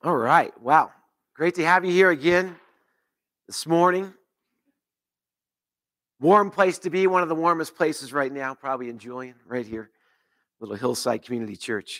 All right. Wow. Great to have you here again this morning. Warm place to be, one of the warmest places right now, probably in Julian, right here, little Hillside Community Church.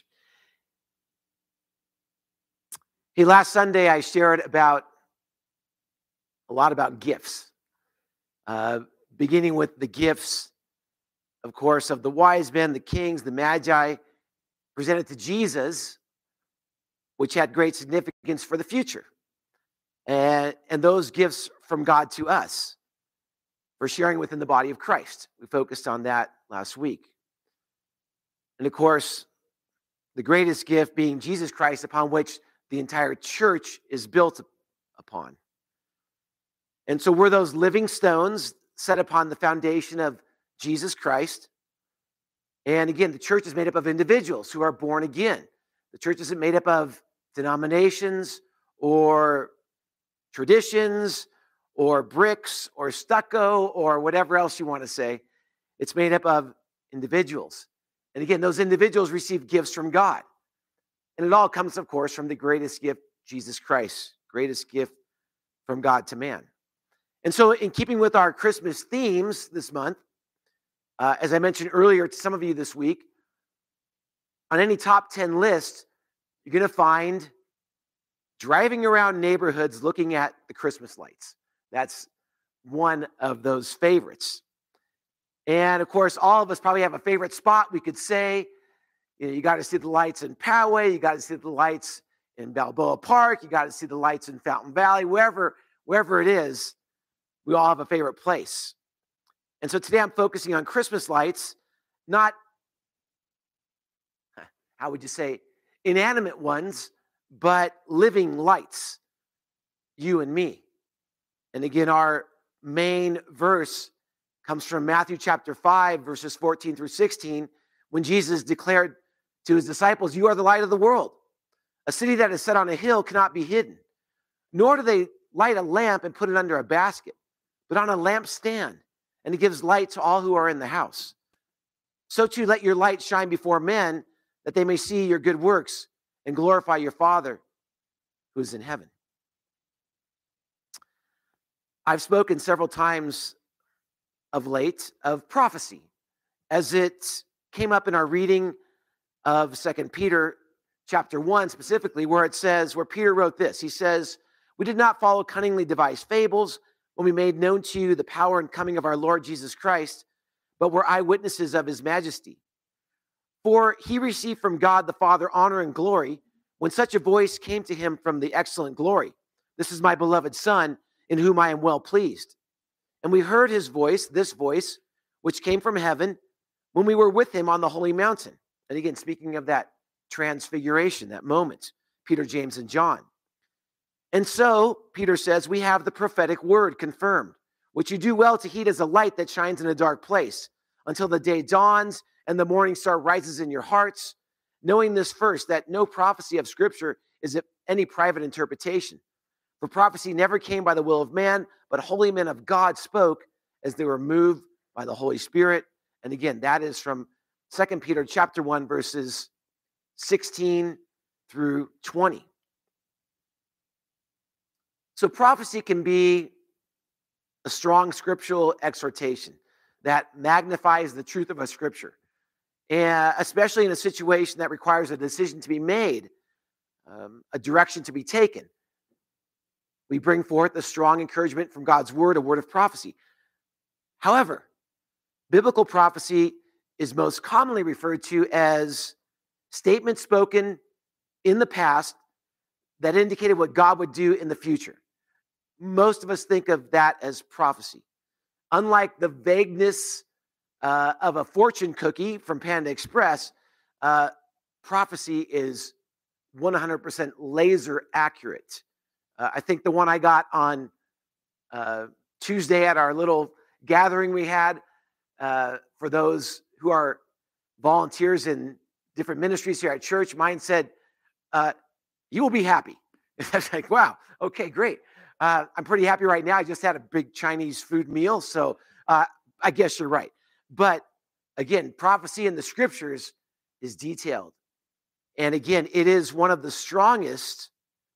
Hey, last Sunday I shared a lot about gifts, beginning with the gifts, of course, of the wise men, the kings, the magi, presented to Jesus, which had great significance for the future. And those gifts from God to us for sharing within the body of Christ. We focused on that last week. And of course, the greatest gift being Jesus Christ, upon which the entire church is built upon. And so we're those living stones set upon the foundation of Jesus Christ. And again, the church is made up of individuals who are born again. The church isn't made up of denominations or traditions or bricks or stucco or whatever else you want to say. It's made up of individuals. And again, those individuals receive gifts from God. And it all comes, of course, from the greatest gift, Jesus Christ, greatest gift from God to man. And so in keeping with our Christmas themes this month, as I mentioned earlier to some of you this week, on any top 10 list, you're going to find driving around neighborhoods looking at the Christmas lights. That's one of those favorites. And of course, all of us probably have a favorite spot. We could say, you got to see the lights in Poway, you got to see the lights in Balboa Park, you got to see the lights in Fountain Valley, wherever it is, we all have a favorite place. And so today I'm focusing on Christmas lights, not, how would you say, inanimate ones, but living lights, you and me. And again, our main verse comes from Matthew chapter 5, verses 14 through 16, when Jesus declared to his disciples, "You are the light of the world. A city that is set on a hill cannot be hidden. Nor do they light a lamp and put it under a basket, but on a lampstand, and it gives light to all who are in the house. So too let your light shine before men, that they may see your good works and glorify your Father who is in heaven." I've spoken several times of late of prophecy, as it came up in our reading of 2 Peter chapter 1 specifically, where Peter wrote this. He says, "We did not follow cunningly devised fables when we made known to you the power and coming of our Lord Jesus Christ, but were eyewitnesses of his majesty. For he received from God the Father honor and glory when such a voice came to him from the excellent glory. 'This is my beloved Son, in whom I am well pleased.' And we heard his voice, this voice, which came from heaven, when we were with him on the holy mountain." And again, speaking of that transfiguration, that moment, Peter, James, and John. "And so," Peter says, "we have the prophetic word confirmed, which you do well to heed as a light that shines in a dark place, until the day dawns and the morning star rises in your hearts, knowing this first, that no prophecy of Scripture is any private interpretation. For prophecy never came by the will of man, but holy men of God spoke as they were moved by the Holy Spirit." And again, that is from 2 Peter chapter 1, verses 16 through 20. So prophecy can be a strong scriptural exhortation that magnifies the truth of a scripture, and especially in a situation that requires a decision to be made, a direction to be taken. We bring forth a strong encouragement from God's word, a word of prophecy. However, biblical prophecy is most commonly referred to as statements spoken in the past that indicated what God would do in the future. Most of us think of that as prophecy. Unlike the vagueness of a fortune cookie from Panda Express, prophecy is 100% laser accurate. I think the one I got on Tuesday at our little gathering we had, for those who are volunteers in different ministries here at church, mine said, "You will be happy." I was like, wow, okay, great. I'm pretty happy right now. I just had a big Chinese food meal, so I guess you're right. But again, prophecy in the scriptures is detailed. And again, it is one of the strongest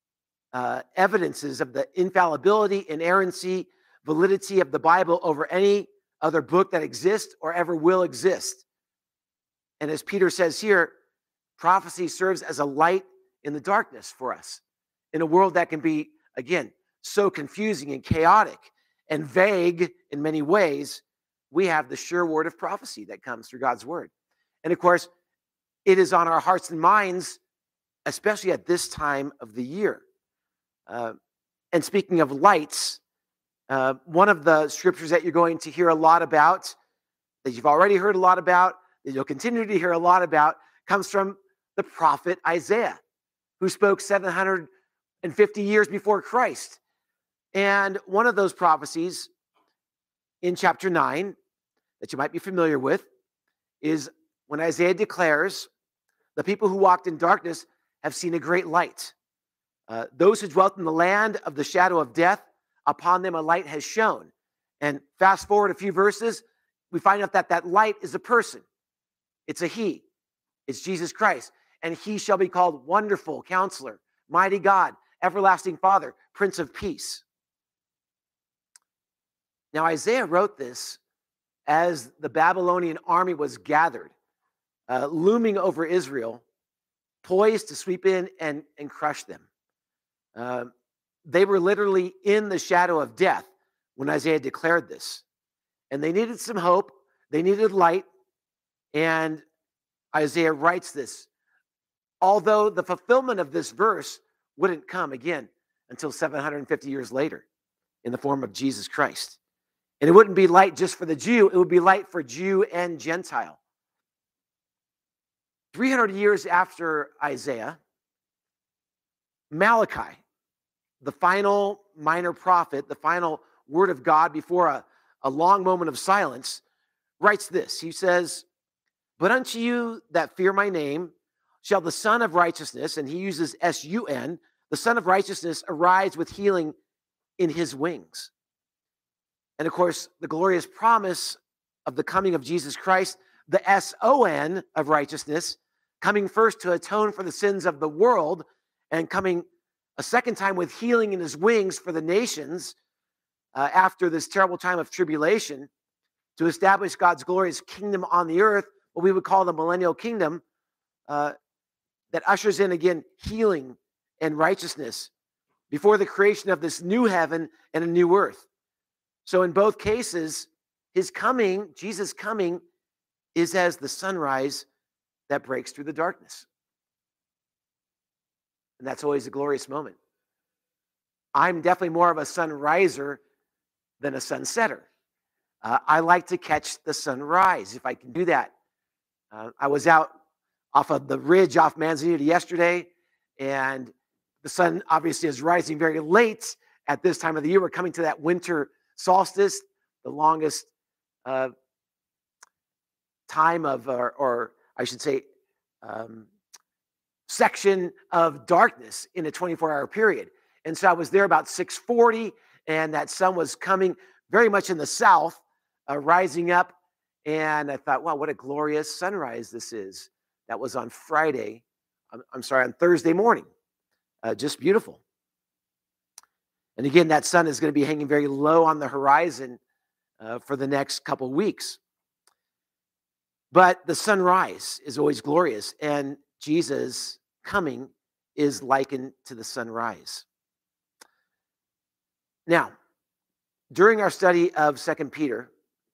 evidences of the infallibility, inerrancy, validity of the Bible over any other book that exists or ever will exist. And as Peter says here, prophecy serves as a light in the darkness for us in a world that can be, again, so confusing and chaotic and vague in many ways. We have the sure word of prophecy that comes through God's word. And of course, it is on our hearts and minds, especially at this time of the year. And speaking of lights, one of the scriptures that you're going to hear a lot about, that you've already heard a lot about, that you'll continue to hear a lot about, comes from the prophet Isaiah, who spoke 750 years before Christ. And one of those prophecies in chapter 9 that you might be familiar with is when Isaiah declares, the people who walked in darkness have seen a great light. Those who dwelt in the land of the shadow of death, upon them a light has shone. And fast forward a few verses, we find out that that light is a person. It's a he. It's Jesus Christ. And he shall be called Wonderful Counselor, Mighty God, Everlasting Father, Prince of Peace. Now, Isaiah wrote this as the Babylonian army was gathered, looming over Israel, poised to sweep in and crush them. They were literally in the shadow of death when Isaiah declared this. And they needed some hope. They needed light. And Isaiah writes this. Although the fulfillment of this verse wouldn't come again until 750 years later in the form of Jesus Christ. And it wouldn't be light just for the Jew. It would be light for Jew and Gentile. 300 years after Isaiah, Malachi, the final minor prophet, the final word of God before a long moment of silence, writes this. He says, "But unto you that fear my name shall the Son of Righteousness," and he uses S-U-N, "the Son of Righteousness arise with healing in his wings." And of course, the glorious promise of the coming of Jesus Christ, the S-O-N of righteousness, coming first to atone for the sins of the world and coming a second time with healing in his wings for the nations after this terrible time of tribulation to establish God's glorious kingdom on the earth, what we would call the millennial kingdom, that ushers in again healing and righteousness before the creation of this new heaven and a new earth. So in both cases, his coming, Jesus' coming, is as the sunrise that breaks through the darkness. And that's always a glorious moment. I'm definitely more of a sunriser than a sunsetter. I like to catch the sunrise if I can do that. I was out off of the ridge off Manzanita yesterday, and the sun obviously is rising very late at this time of the year. We're coming to that winter solstice, the longest time of, or I should say, section of darkness in a 24-hour period. And so I was there about 6:40, and that sun was coming very much in the south, rising up. And I thought, wow, what a glorious sunrise this is. That was on Friday. I'm sorry, on Thursday morning. Just beautiful. And again, that sun is going to be hanging very low on the horizon for the next couple of weeks. But the sunrise is always glorious, and Jesus' coming is likened to the sunrise. Now, during our study of 2 Peter,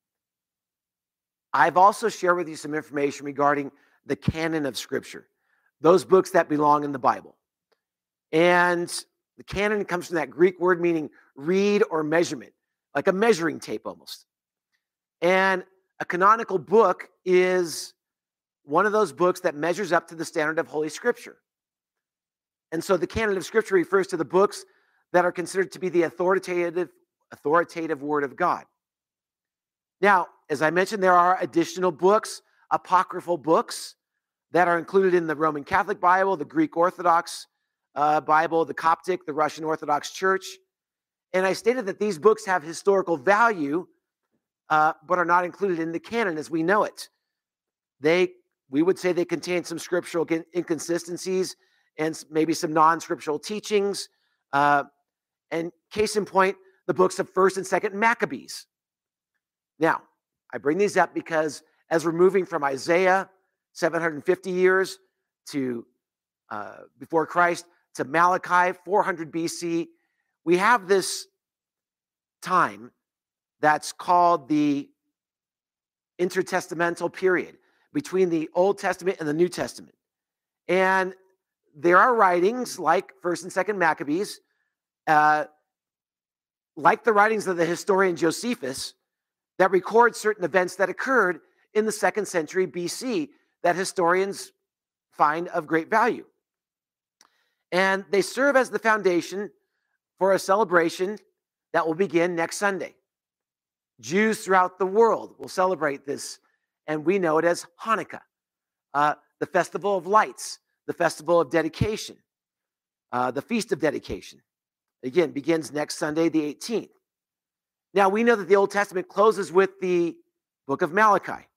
I've also shared with you some information regarding the canon of Scripture, those books that belong in the Bible. And the canon comes from that Greek word meaning reed or measurement, like a measuring tape almost. And a canonical book is one of those books that measures up to the standard of Holy Scripture. And so the canon of Scripture refers to the books that are considered to be the authoritative word of God. Now, as I mentioned, there are additional books, apocryphal books, that are included in the Roman Catholic Bible, the Greek Orthodox Bible, the Coptic, the Russian Orthodox Church. And I stated that these books have historical value, but are not included in the canon as we know it. We would say they contain some scriptural inconsistencies and maybe some non-scriptural teachings, And case in point, the books of 1st and 2nd Maccabees. Now, I bring these up because as we're moving from Isaiah, 750 years to before Christ, to Malachi, 400 BC, we have this time that's called the intertestamental period between the Old Testament and the New Testament. And there are writings like 1st and 2nd Maccabees, like the writings of the historian Josephus, that record certain events that occurred in the 2nd century BC that historians find of great value. And they serve as the foundation for a celebration that will begin next Sunday. Jews throughout the world will celebrate this, and we know it as Hanukkah, the festival of lights, the festival of dedication, the feast of dedication. Again, begins next Sunday, the 18th. Now, we know that the Old Testament closes with the book of Malachi,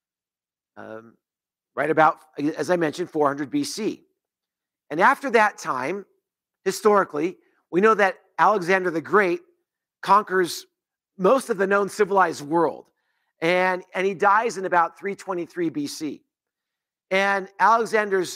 right about, as I mentioned, 400 BC. And after that time, historically, we know that Alexander the Great conquers most of the known civilized world. And he dies in about 323 BC. And Alexander's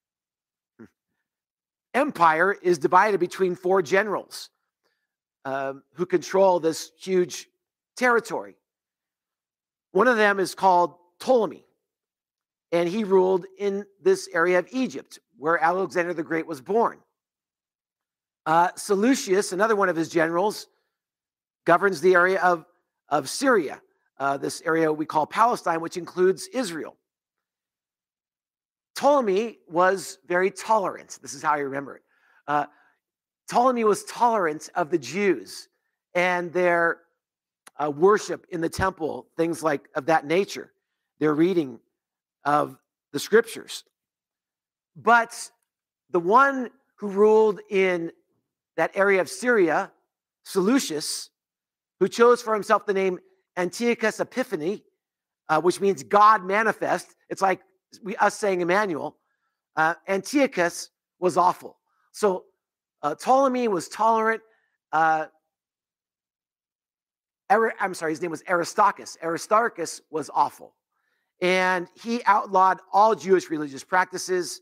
empire is divided between 4 generals who control this huge territory. One of them is called Ptolemy, and he ruled in this area of Egypt, where Alexander the Great was born. Seleucus, another one of his generals, governs the area of Syria, this area we call Palestine, which includes Israel. Ptolemy was very tolerant. This is how I remember it. Ptolemy was tolerant of the Jews and their worship in the temple, things like of that nature, their reading of the scriptures. But the one who ruled in that area of Syria, Seleucus, who chose for himself the name Antiochus Epiphanes, which means God manifest. It's like us saying Emmanuel. Antiochus was awful. So Ptolemy was tolerant. His name was Aristarchus. Aristarchus was awful. And he outlawed all Jewish religious practices,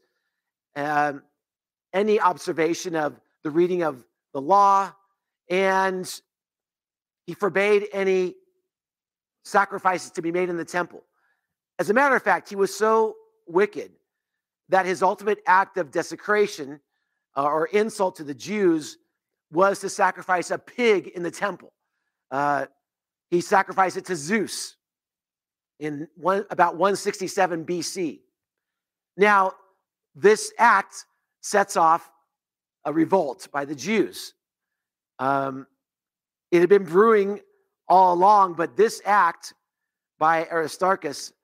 any observation of the reading of the law, and he forbade any sacrifices to be made in the temple. As a matter of fact, he was so wicked that his ultimate act of desecration or insult to the Jews was to sacrifice a pig in the temple. He sacrificed it to Zeus in about 167 BC. Now, this act sets off a revolt by the Jews. It had been brewing all along, but this act by Aristarchus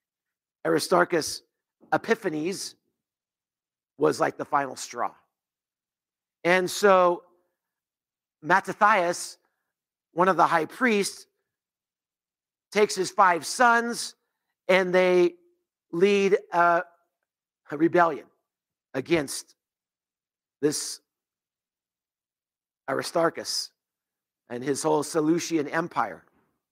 Epiphanes, was like the final straw. And so Mattathias, one of the high priests, takes his 5 sons and they lead a rebellion against this Aristarchus and his whole Seleucian empire.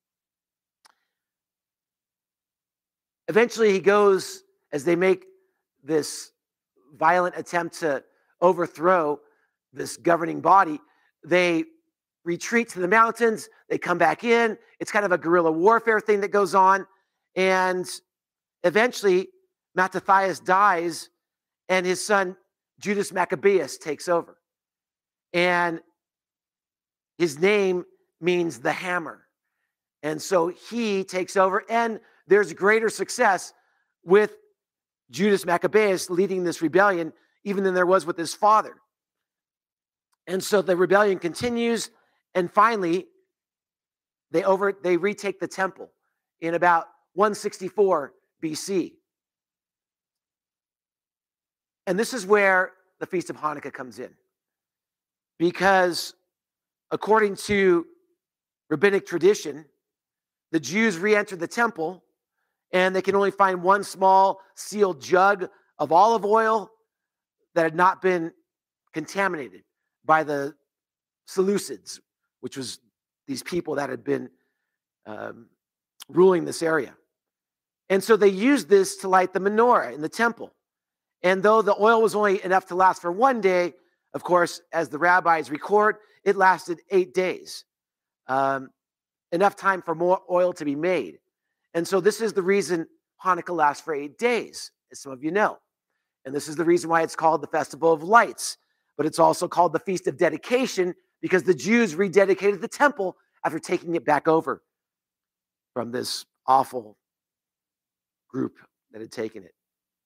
Eventually he goes, as they make this violent attempt to overthrow this governing body, they retreat to the mountains, they come back in. It's kind of a guerrilla warfare thing that goes on. And eventually Mattathias dies and his son Judas Maccabeus takes over. And his name means the hammer. And so he takes over, and there's greater success with Judas Maccabeus leading this rebellion even than there was with his father. And so the rebellion continues, and finally they retake the temple in about 164 BC. And this is where the Feast of Hanukkah comes in. Because according to rabbinic tradition, the Jews re-enter the temple and they can only find one small sealed jug of olive oil that had not been contaminated by the Seleucids, which was these people that had been ruling this area. And so they used this to light the menorah in the temple. And though the oil was only enough to last for one day, of course, as the rabbis record, it lasted 8 days. Enough time for more oil to be made. And so this is the reason Hanukkah lasts for 8 days, as some of you know. And this is the reason why it's called the Festival of Lights. But it's also called the Feast of Dedication because the Jews rededicated the temple after taking it back over from this awful group that had taken it.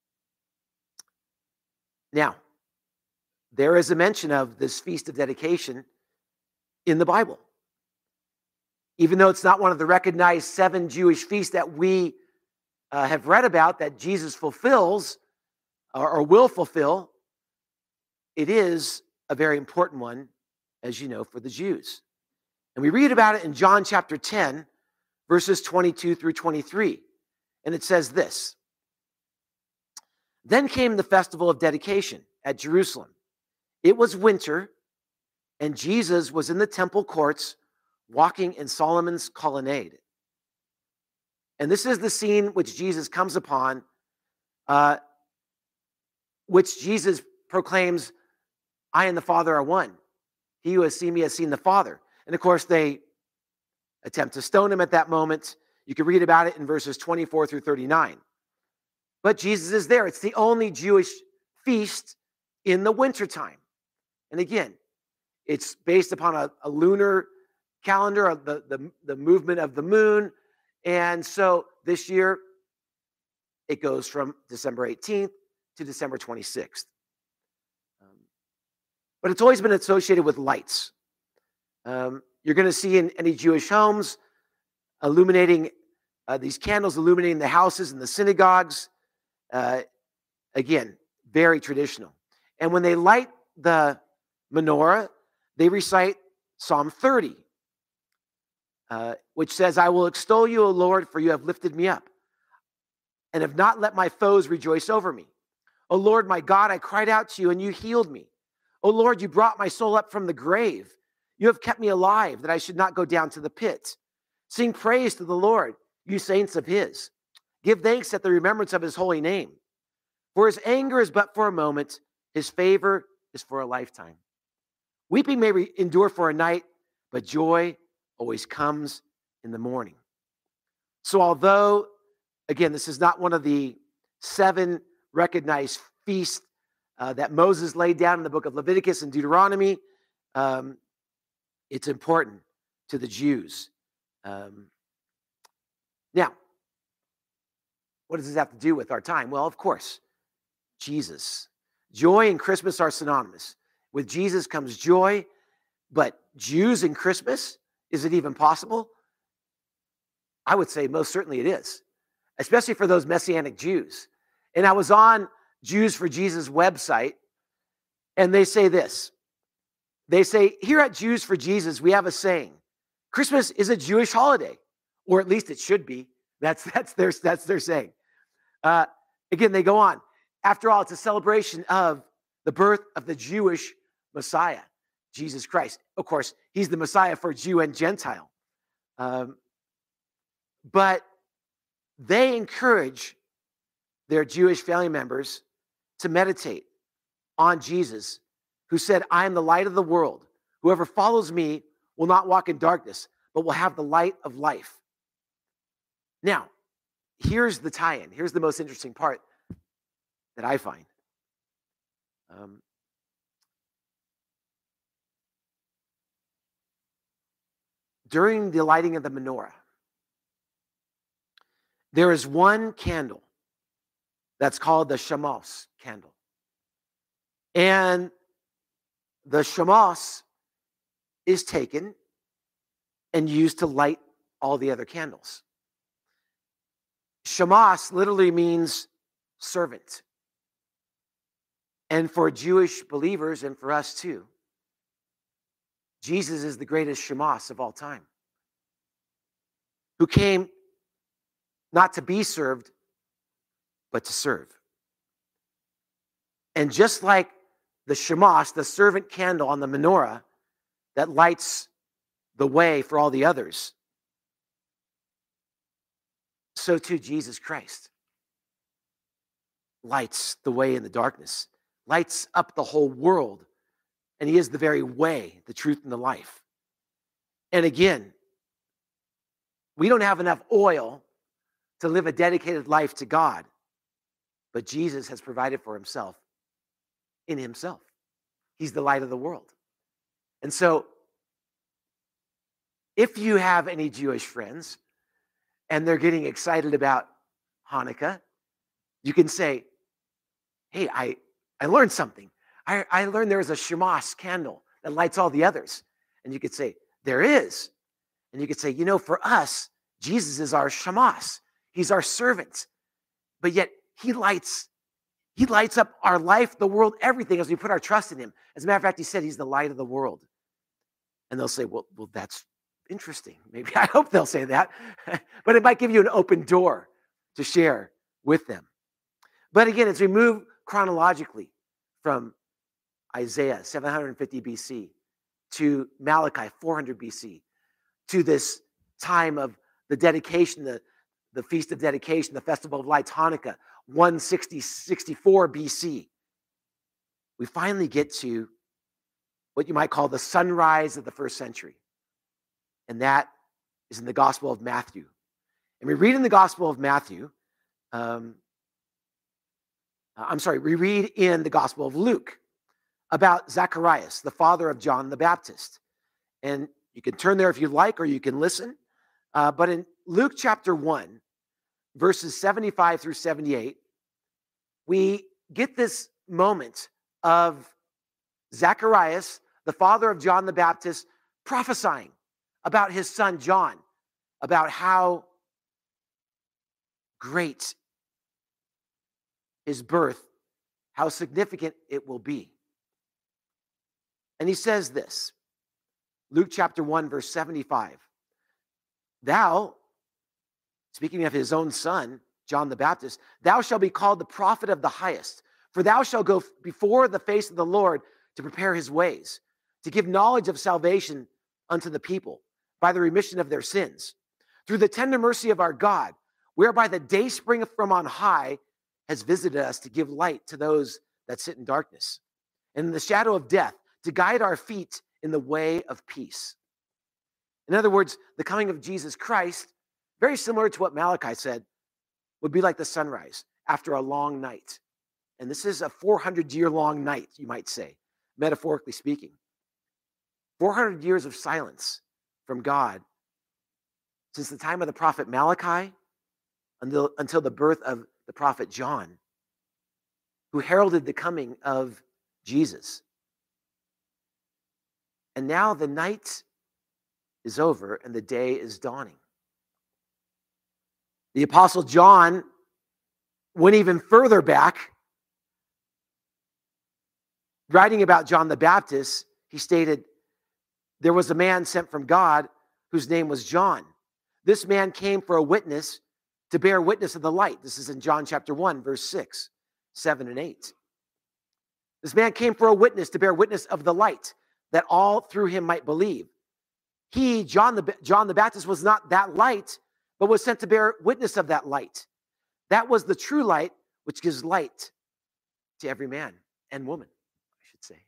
Now, there is a mention of this Feast of Dedication in the Bible. Even though it's not one of the recognized 7 Jewish feasts that we have read about that Jesus fulfills or will fulfill, it is a very important one, as you know, for the Jews. And we read about it in John chapter 10, verses 22 through 23. And it says this: Then came the festival of dedication at Jerusalem. It was winter, and Jesus was in the temple courts walking in Solomon's colonnade. And this is the scene which Jesus comes upon, which Jesus proclaims, I and the Father are one. He who has seen me has seen the Father. And of course, they attempt to stone him at that moment. You can read about it in verses 24 through 39. But Jesus is there. It's the only Jewish feast in the wintertime. And again, it's based upon a lunar calendar of the movement of the moon. And so this year, it goes from December 18th to December 26th. But it's always been associated with lights. You're going to see in any Jewish homes illuminating these candles, illuminating the houses and the synagogues. Again, very traditional. And when they light the menorah, they recite Psalm 30, which says, I will extol you, O Lord, for you have lifted me up and have not let my foes rejoice over me. O Lord, my God, I cried out to you and you healed me. O Lord, you brought my soul up from the grave. You have kept me alive that I should not go down to the pit. Sing praise to the Lord, you saints of his. Give thanks at the remembrance of his holy name. For his anger is but for a moment. His favor is for a lifetime. Weeping may endure for a night, but joy always comes in the morning. So although, again, this is not one of the 7 recognized feasts that Moses laid down in the book of Leviticus and Deuteronomy, it's important to the Jews. Now, what does this have to do with our time? Well, of course, Jesus. Joy and Christmas are synonymous. With Jesus comes joy, but Jews and Christmas, is it even possible? I would say most certainly it is, especially for those Messianic Jews. And I was on Jews for Jesus website, and they say this. They say, here at Jews for Jesus, we have a saying, Christmas is a Jewish holiday, or at least it should be. That's their saying. Again, they go on. After all, it's a celebration of the birth of the Jewish Messiah, Jesus Christ. Of course, he's the Messiah for Jew and Gentile. But they encourage their Jewish family members to meditate on Jesus, who said, I am the light of the world. Whoever follows me will not walk in darkness, but will have the light of life. Now, here's the tie-in. Here's the most interesting part that I find. During the lighting of the menorah, there is one candle that's called the shamos candle. And the shamos is taken and used to light all the other candles. Shamos literally means servant. And for Jewish believers and for us too, Jesus is the greatest shamos of all time, who came not to be served, but to serve. And just like the shemos, the servant candle on the menorah that lights the way for all the others, so too Jesus Christ lights the way in the darkness, lights up the whole world, and he is the very way, the truth, and the life. And again, we don't have enough oil to live a dedicated life to God, but Jesus has provided for himself in himself. He's the light of the world. And so, if you have any Jewish friends and they're getting excited about Hanukkah, you can say, hey, I learned something. I learned there's a shemos candle that lights all the others. And you could say, there is. And you could say, for us, Jesus is our shemos. He's our servant. But yet he lights up our life, the world, everything as we put our trust in him. As a matter of fact, he said he's the light of the world. And they'll say, well, that's interesting. Maybe I hope they'll say that. But it might give you an open door to share with them. But again, as we move chronologically from Isaiah 750 BC to Malachi 400 BC to this time of the dedication, the Feast of Dedication, the Festival of Lights, Hanukkah, 164 BC, we finally get to what you might call the sunrise of the first century. And that is in the Gospel of Matthew. And we read in the Gospel of Matthew, we read in the Gospel of Luke about Zacharias, the father of John the Baptist. And you can turn there if you like, or you can listen. But in Luke chapter 1, verses 75 through 78, we get this moment of Zacharias, the father of John the Baptist, prophesying about his son John, about how great his birth, how significant it will be. And he says this, Luke chapter 1, verse 75, thou, speaking of his own son, John the Baptist, thou shalt be called the prophet of the highest, for thou shalt go before the face of the Lord to prepare his ways, to give knowledge of salvation unto the people by the remission of their sins, through the tender mercy of our God, whereby the day spring from on high has visited us to give light to those that sit in darkness and in the shadow of death, to guide our feet in the way of peace. In other words, the coming of Jesus Christ, very similar to what Malachi said, would be like the sunrise after a long night. And this is a 400-year-long night, you might say, metaphorically speaking. 400 years of silence from God since the time of the prophet Malachi until the birth of the prophet John, who heralded the coming of Jesus. And now the night is over and the day is dawning. The Apostle John went even further back. Writing about John the Baptist, he stated, there was a man sent from God whose name was John. This man came for a witness, to bear witness of the light. This is in John chapter 1, verse 6, 7, and 8. This man came for a witness, to bear witness of the light, that all through him might believe. He, John the Baptist, was not that light, but was sent to bear witness of that light. That was the true light, which gives light to every man and woman, I should say.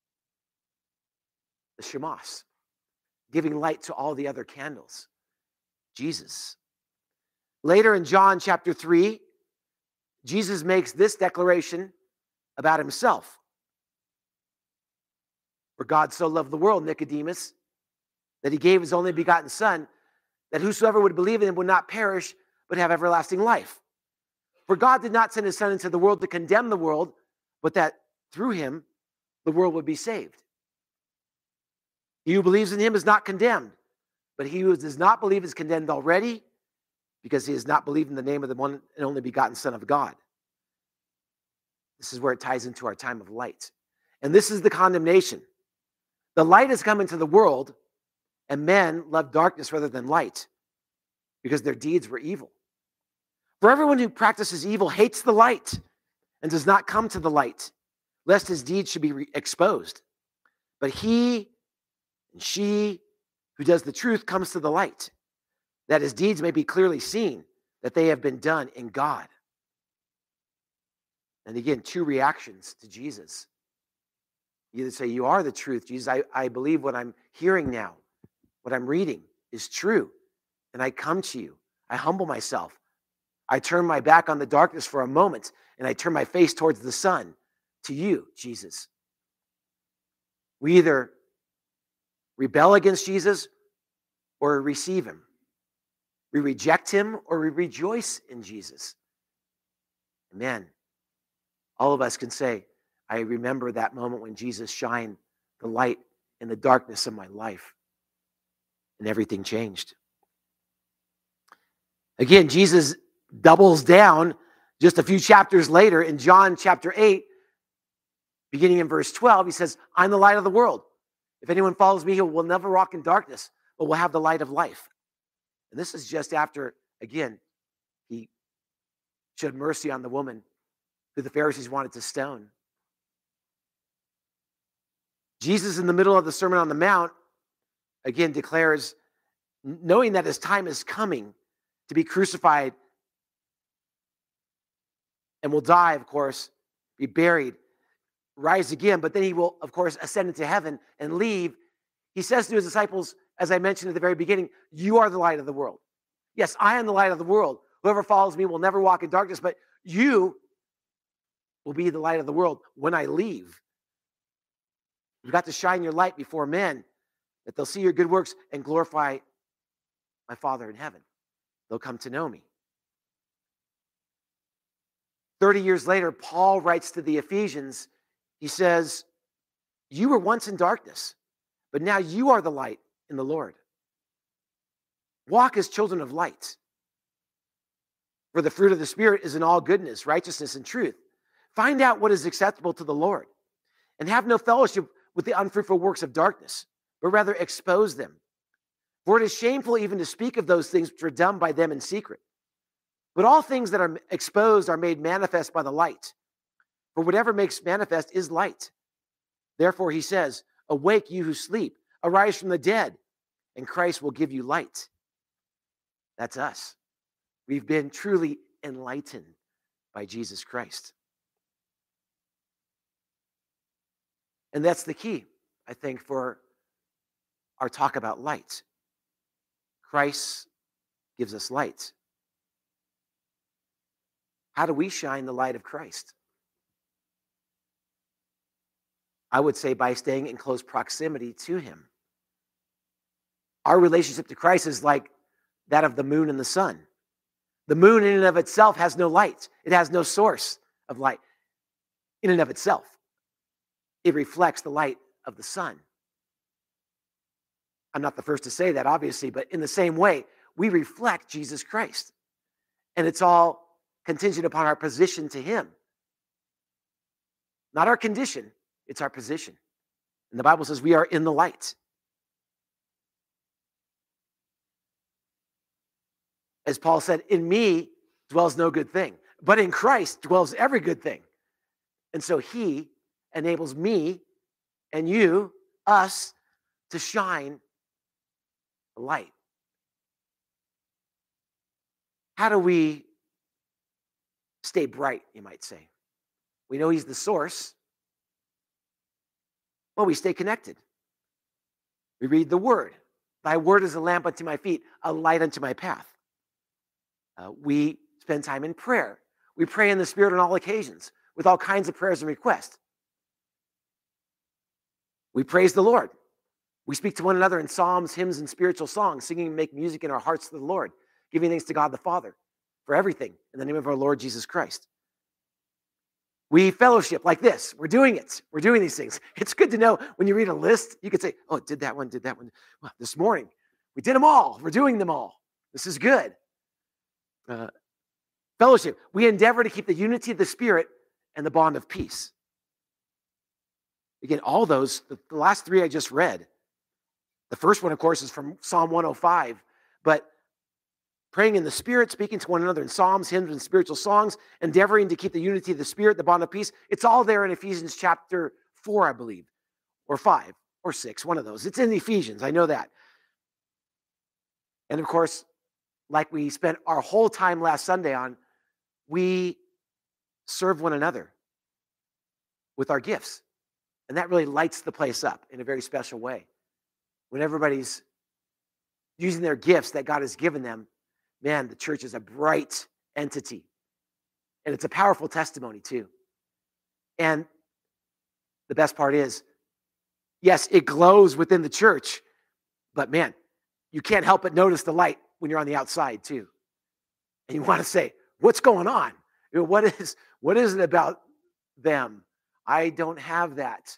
The shemos, giving light to all the other candles. Jesus. Later in John chapter 3, Jesus makes this declaration about himself. For God so loved the world, Nicodemus, that he gave his only begotten Son, that whosoever would believe in him would not perish, but have everlasting life. For God did not send his Son into the world to condemn the world, but that through him the world would be saved. He who believes in him is not condemned, but he who does not believe is condemned already, because he has not believed in the name of the one and only begotten Son of God. This is where it ties into our time of light. And this is the condemnation. The light has come into the world, and men love darkness rather than light, because their deeds were evil. For everyone who practices evil hates the light and does not come to the light, lest his deeds should be exposed. But he and she who does the truth comes to the light, that his deeds may be clearly seen, that they have been done in God. And again, two reactions to Jesus. You either say, you are the truth, Jesus. I believe what I'm hearing now, what I'm reading is true. And I come to you. I humble myself. I turn my back on the darkness for a moment, and I turn my face towards the sun, to you, Jesus. We either rebel against Jesus or receive him. We reject him or we rejoice in Jesus. Amen. All of us can say, I remember that moment when Jesus shined the light in the darkness of my life, and everything changed. Again, Jesus doubles down just a few chapters later in John chapter 8, beginning in verse 12. He says, I'm the light of the world. If anyone follows me, he will never walk in darkness, but will have the light of life. And this is just after, again, he showed mercy on the woman who the Pharisees wanted to stone. Jesus, in the middle of the Sermon on the Mount, again declares, knowing that his time is coming to be crucified and will die, of course, be buried, rise again, but then he will, of course, ascend into heaven and leave. He says to his disciples, as I mentioned at the very beginning, you are the light of the world. Yes, I am the light of the world. Whoever follows me will never walk in darkness, but you will be the light of the world when I leave. You've got to shine your light before men, that they'll see your good works and glorify my Father in heaven. They'll come to know me. 30 years later, Paul writes to the Ephesians, he says, you were once in darkness, but now you are the light in the Lord. Walk as children of light. For the fruit of the Spirit is in all goodness, righteousness, and truth. Find out what is acceptable to the Lord, and have no fellowship with the unfruitful works of darkness, but rather expose them. For it is shameful even to speak of those things which are done by them in secret. But all things that are exposed are made manifest by the light. For whatever makes manifest is light. Therefore he says, awake, you who sleep, arise from the dead, and Christ will give you light. That's us. We've been truly enlightened by Jesus Christ. And that's the key, I think, for our talk about light. Christ gives us light. How do we shine the light of Christ? I would say by staying in close proximity to him. Our relationship to Christ is like that of the moon and the sun. The moon in and of itself has no light. It has no source of light in and of itself. It reflects the light of the sun. I'm not the first to say that, obviously, but in the same way, we reflect Jesus Christ. And it's all contingent upon our position to him. Not our condition, it's our position. And the Bible says we are in the light. As Paul said, in me dwells no good thing, but in Christ dwells every good thing. And so he enables me and you, us, to shine the light. How do we stay bright, you might say? We know he's the source. Well, we stay connected. We read the word. Thy word is a lamp unto my feet, a light unto my path. We spend time in prayer. We pray in the Spirit on all occasions with all kinds of prayers and requests. We praise the Lord. We speak to one another in psalms, hymns, and spiritual songs, singing and make music in our hearts to the Lord, giving thanks to God the Father for everything in the name of our Lord Jesus Christ. We fellowship like this. We're doing it. We're doing these things. It's good to know when you read a list, you could say, oh, did that one. Well, this morning, we did them all. We're doing them all. This is good. Fellowship. We endeavor to keep the unity of the Spirit and the bond of peace. Again, all those, the last three I just read. The first one, of course, is from Psalm 105. But praying in the Spirit, speaking to one another in psalms, hymns, and spiritual songs, endeavoring to keep the unity of the Spirit, the bond of peace. It's all there in Ephesians chapter 4, I believe, or 5 or 6, one of those. It's in Ephesians, I know that. And of course, like we spent our whole time last Sunday on, we serve one another with our gifts. And that really lights the place up in a very special way. When everybody's using their gifts that God has given them, man, the church is a bright entity. And it's a powerful testimony too. And the best part is, yes, it glows within the church, but man, you can't help but notice the light when you're on the outside too. And you want to say, what's going on? You know, what is it about them? I don't have that.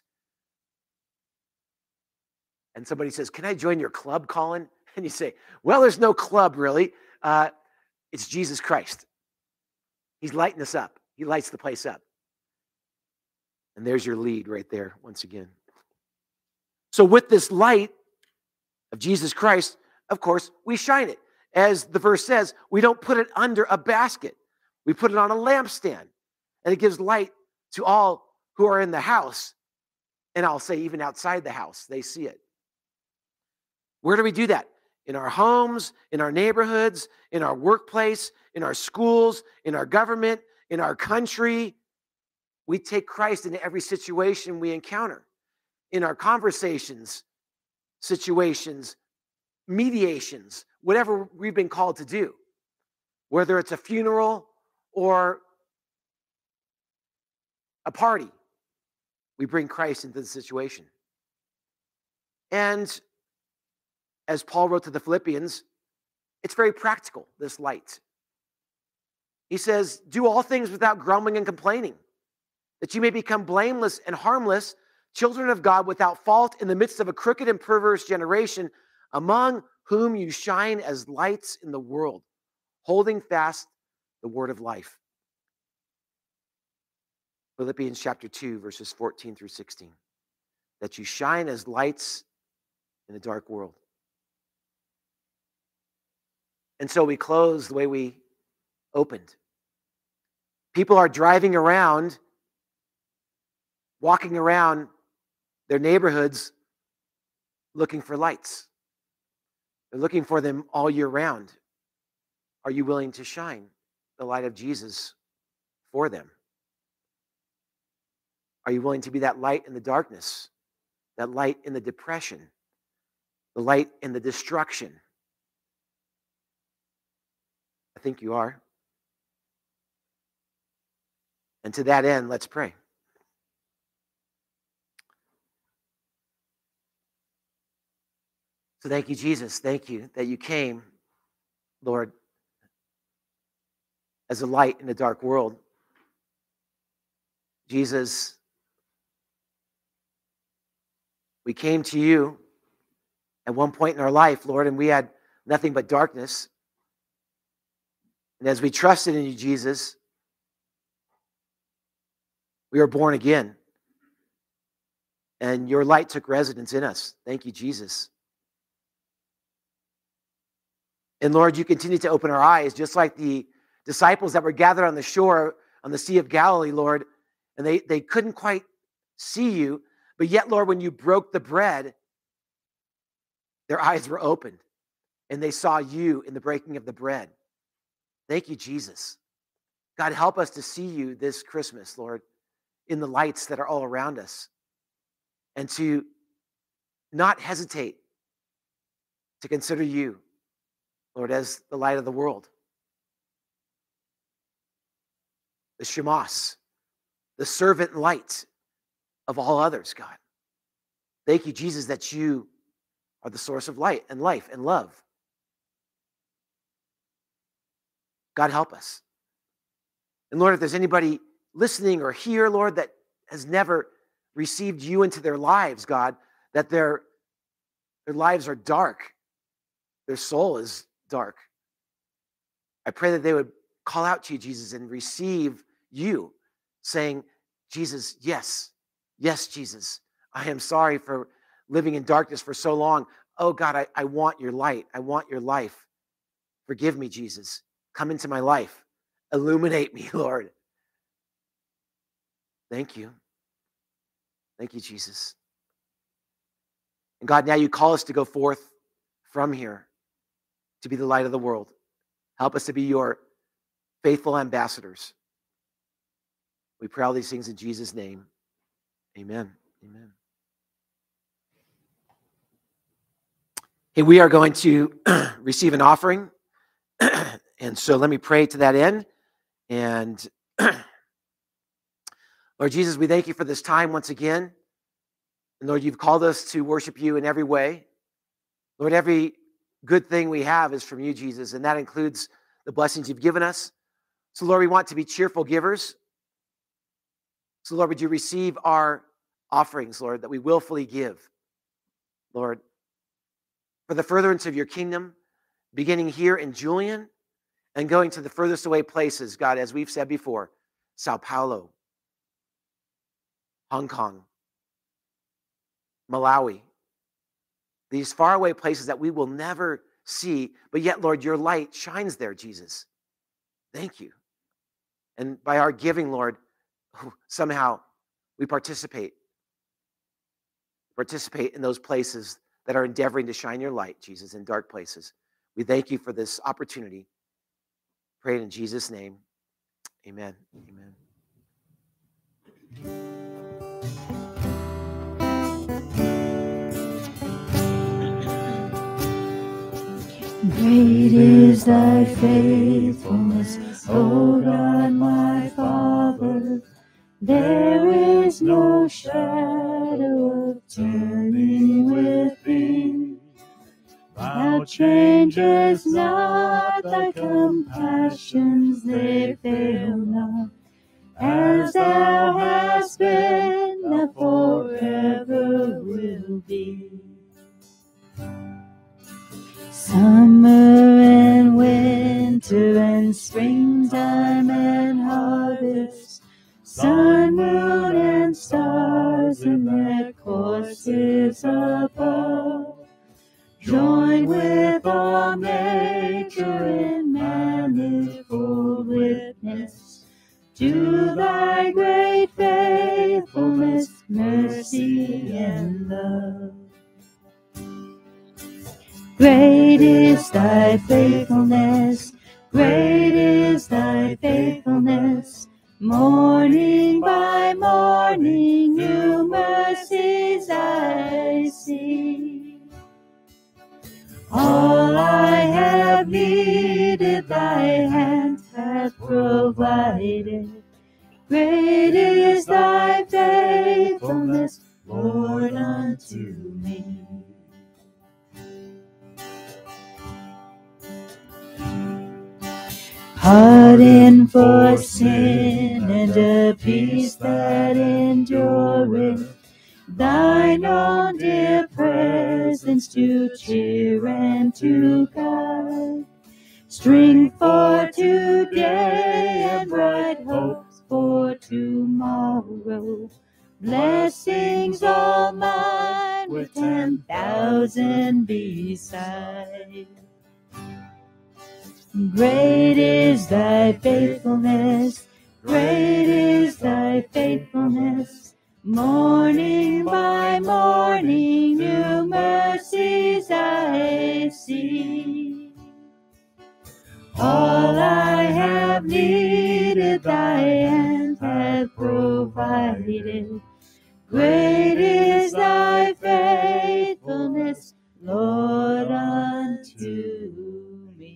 And somebody says, can I join your club, Colin? And you say, well, there's no club really. It's Jesus Christ. He's lighting us up. He lights the place up. And there's your lead right there once again. So with this light of Jesus Christ, of course, we shine it. As the verse says, we don't put it under a basket. We put it on a lampstand. And it gives light to all who are in the house. And I'll say even outside the house, they see it. Where do we do that? In our homes, in our neighborhoods, in our workplace, in our schools, in our government, in our country. We take Christ into every situation we encounter. In our conversations, situations, mediations, whatever we've been called to do. Whether it's a funeral or a party, we bring Christ into the situation. And as Paul wrote to the Philippians, it's very practical, this light. He says, do all things without grumbling and complaining, that you may become blameless and harmless, children of God without fault in the midst of a crooked and perverse generation, among whom you shine as lights in the world, holding fast the word of life. Philippians chapter 2, verses 14 through 16. That you shine as lights in a dark world. And so we close the way we opened. People are driving around, walking around their neighborhoods looking for lights. They're looking for them all year round. Are you willing to shine the light of Jesus for them? Are you willing to be that light in the darkness, that light in the depression, the light in the destruction? I think you are. And to that end, let's pray. So thank you, Jesus. Thank you that you came, Lord, as a light in a dark world. Jesus, we came to you at one point in our life, Lord, and we had nothing but darkness. And as we trusted in you, Jesus, we were born again. And your light took residence in us. Thank you, Jesus. And Lord, you continue to open our eyes, just like the disciples that were gathered on the shore on the Sea of Galilee, Lord, and they couldn't quite see you, but yet, Lord, when you broke the bread, their eyes were opened, and they saw you in the breaking of the bread. Thank you, Jesus. God, help us to see you this Christmas, Lord, in the lights that are all around us, and to not hesitate to consider you, Lord, as the light of the world, the Shemos, the servant light of all others, God. Thank you, Jesus, that you are the source of light and life and love. God, help us. And Lord, if there's anybody listening or here, Lord, that has never received you into their lives, God, that their lives are dark, their soul is dark, I pray that they would call out to you, Jesus, and receive you, saying, Jesus, yes, Jesus, I am sorry for living in darkness for so long. Oh God, I want your light. I want your life. Forgive me, Jesus. Come into my life. Illuminate me, Lord. Thank you. Thank you, Jesus. And God, now you call us to go forth from here to be the light of the world. Help us to be your faithful ambassadors. We pray all these things in Jesus' name. Amen. Amen. Hey, we are going to receive an offering. And so let me pray to that end. And Lord Jesus, we thank you for this time once again. And Lord, you've called us to worship you in every way. Lord, every good thing we have is from you, Jesus, and that includes the blessings you've given us. So Lord, we want to be cheerful givers. So Lord, would you receive our offerings, Lord, that we willfully give, Lord, for the furtherance of your kingdom, beginning here in Julian and going to the furthest away places, God, as we've said before, Sao Paulo, Hong Kong, Malawi, these faraway places that we will never see, but yet, Lord, your light shines there, Jesus. Thank you. And by our giving, Lord, somehow we participate in those places that are endeavoring to shine your light, Jesus, in dark places. We thank you for this opportunity. Pray it in Jesus' name. Amen. Amen. Great is thy faithfulness, O God, my Father. There is no shadow of turning with thee. Thou changest not, thy compassions, they fail not. As thou hast been, thou forever will be. Summer and winter and springtime and harvest, sun, moon, and stars in their courses above, join with all nature in manifold witness to thy great faithfulness, mercy, and love. Great is thy faithfulness, great is thy faithfulness. Morning by morning, new mercies I see. All I have needed, thy hand hath provided. Great is thy faithfulness, Lord, unto me. Pardon for sin and a peace that endureth, thine own dear presence to cheer and to guide, strength for today and bright hopes for tomorrow, blessings all mine with 10,000 beside. Great is thy faithfulness, great is thy faithfulness. Morning by morning, new mercies I see. All I have needed, thy hand hath provided. Great is thy faithfulness, Lord, unto me.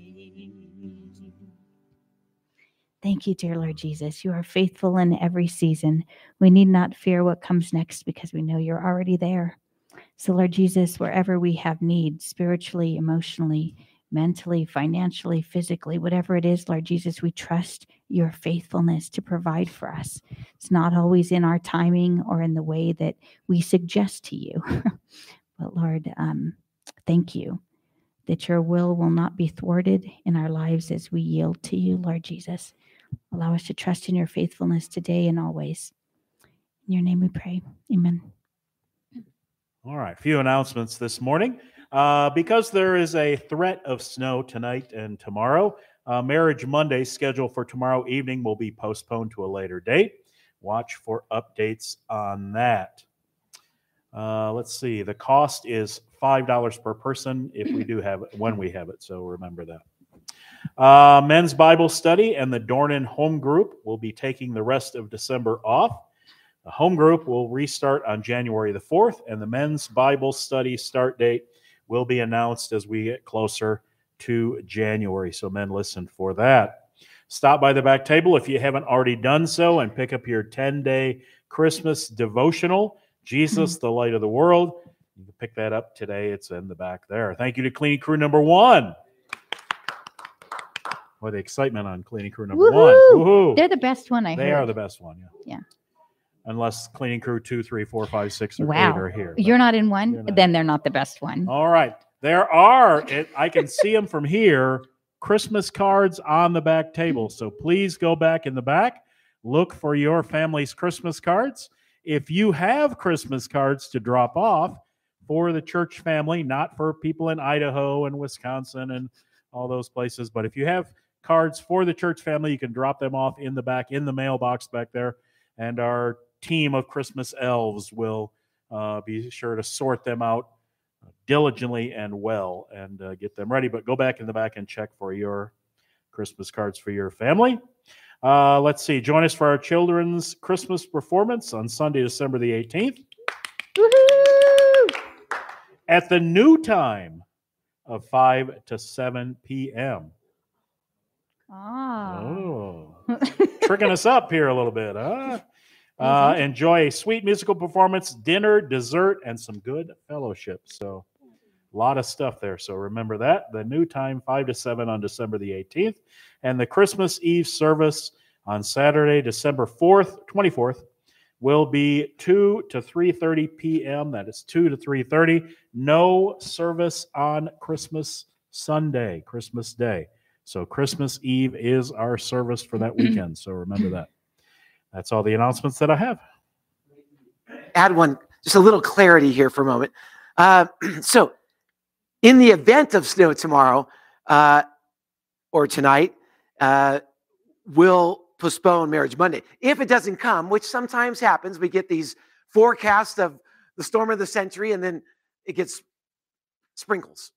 Thank you, dear Lord Jesus. You are faithful in every season. We need not fear what comes next because we know you're already there. So, Lord Jesus, wherever we have need, spiritually, emotionally, mentally, financially, physically, whatever it is, Lord Jesus, we trust your faithfulness to provide for us. It's not always in our timing or in the way that we suggest to you. But Lord, thank you that your will not be thwarted in our lives as we yield to you, Lord Jesus. Allow us to trust in your faithfulness today and always. In your name we pray. Amen. All right, a few announcements this morning. Because there is a threat of snow tonight and tomorrow, Marriage Monday scheduled for tomorrow evening will be postponed to a later date. Watch for updates on that. Let's see. The cost is $5 per person if we do have it, when we have it. So remember that. Men's Bible study and the Dornan home group will be taking the rest of December off. The home group will restart on January the 4th, and the men's Bible study start date will be announced as we get closer to January. So men, listen for that. Stop by the back table if you haven't already done so and pick up your 10-day Christmas devotional, Jesus, the Light of the World. You can pick that up today. It's in the back there. Thank you to Cleaning Crew number 1. Boy, the excitement on Cleaning Crew number 1. Woohoo! They're the best one, I heard. They are the best one, Yeah. Unless Cleaning Crew 2, 3, 4, 5, 6, or 8 are here. You're not in one? not. Then they're not the best one. All right. There are, I can see them from here, Christmas cards on the back table. So please go back in the back. Look for your family's Christmas cards. If you have Christmas cards to drop off for the church family, not for people in Idaho and Wisconsin and all those places, but if you have cards for the church family, you can drop them off in the back, in the mailbox back there. And our team of Christmas elves will be sure to sort them out diligently and well and get them ready. But go back in the back and check for your Christmas cards for your family. Let's see. Join us for our children's Christmas performance on Sunday, December the 18th. Woohoo! At the new time of 5 to 7 p.m. Oh. Tricking us up here a little bit, huh? Enjoy a sweet musical performance, dinner, dessert, and some good fellowship. So a lot of stuff there. So remember that. The new time, 5 to 7 on December the 18th. And the Christmas Eve service on Saturday, December 24th, will be 2 to 3:30 p.m. That is 2 to 3:30. No service on Christmas Sunday, Christmas Day. So Christmas Eve is our service for that weekend. So remember that. That's all the announcements that I have. Add one, just a little clarity here for a moment. So in the event of snow tomorrow or tonight, we'll postpone Marriage Monday. If it doesn't come, which sometimes happens, we get these forecasts of the storm of the century and then it gets sprinkles.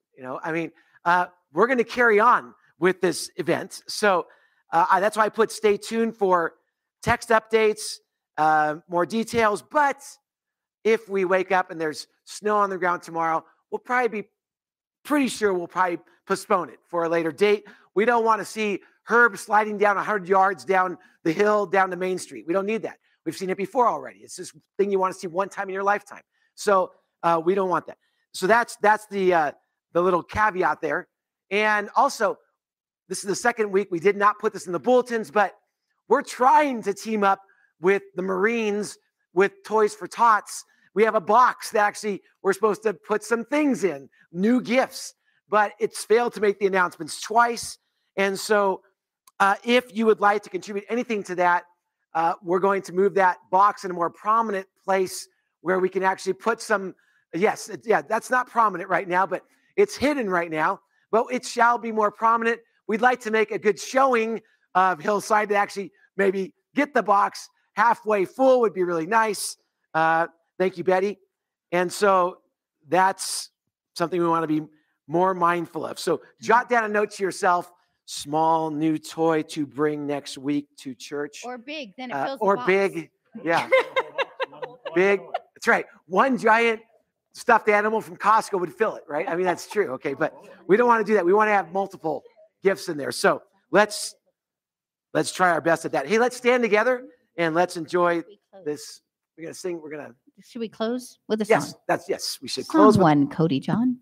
We're going to carry on with this event. So that's why I put stay tuned for text updates, more details. But if we wake up and there's snow on the ground tomorrow, we'll probably be pretty sure we'll probably postpone it for a later date. We don't want to see Herb sliding down 100 yards down the hill, down to Main Street. We don't need that. We've seen it before already. It's this thing you want to see one time in your lifetime. So we don't want that. So that's the little caveat there. And also, this is the second week. We did not put this in the bulletins, but we're trying to team up with the Marines with Toys for Tots. We have a box that actually we're supposed to put some things in, new gifts, but it's failed to make the announcements twice. And so if you would like to contribute anything to that, we're going to move that box in a more prominent place where we can actually put some, that's not prominent right now, but it's hidden right now, but it shall be more prominent. We'd like to make a good showing of Hillside to actually maybe get the box halfway full would be really nice. Thank you, Betty. And so that's something we want to be more mindful of. So jot down a note to yourself, small new toy to bring next week to church. Or big, then it fills the or box. big, yeah. Big, that's right. One giant stuffed animal from Costco would fill it, right? I mean, that's true. Okay, but we don't want to do that. We want to have multiple gifts in there. So let's try our best at that. Hey, let's stand together and let's enjoy this. We're going to sing. We're going to. Should we close with a song? Yes, we should Song close with one, Cody John.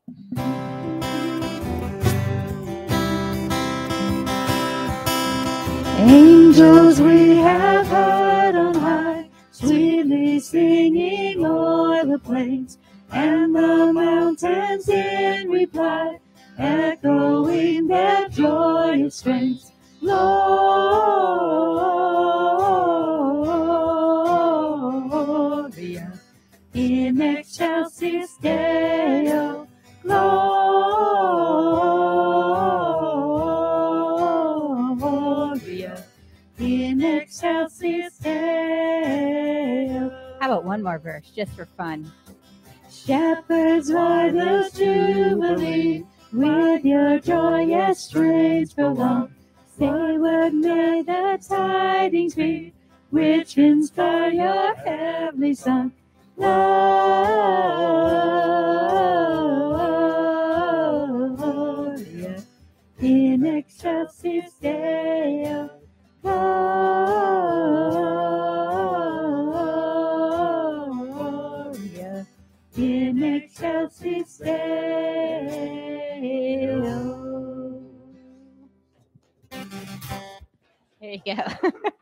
Angels we have heard on high, sweetly singing o'er the plains, and the mountains in reply, echoing their joyous strains. Gloria in excelsis Deo, Gloria in excelsis Deo. How about one more verse, just for fun? Shepherds, why the jubilee? With your joyous strains prolong. Say what may the tidings be, which inspire your heavenly Son. Gloria in excelsis Deo. Gloria in excelsis Deo. There you go.